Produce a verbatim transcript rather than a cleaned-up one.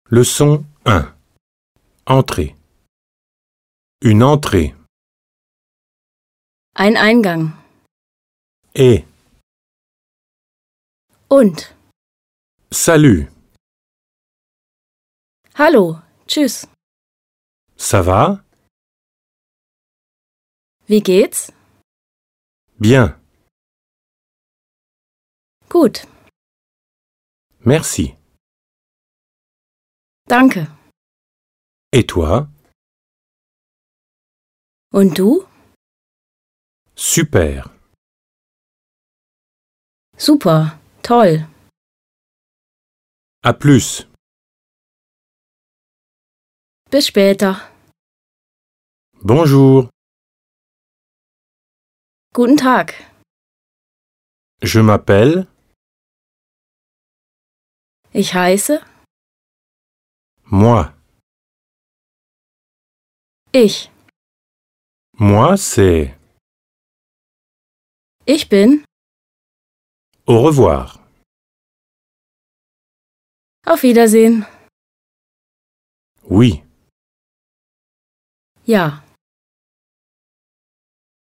Leçon un. Entrée. Une entrée. Ein Eingang. Et. Und. Salut. Hallo. Tschüss. Ça va? Wie geht's? Bien. Gut. Merci. Danke. Et toi? Und du? Super. Super. Toll. À plus. Bis später. Bonjour. Guten Tag. Je m'appelle. Ich heiße. Moi. Ich. Moi, c'est. Ich bin. Au revoir. Auf Wiedersehen. Oui. Ja.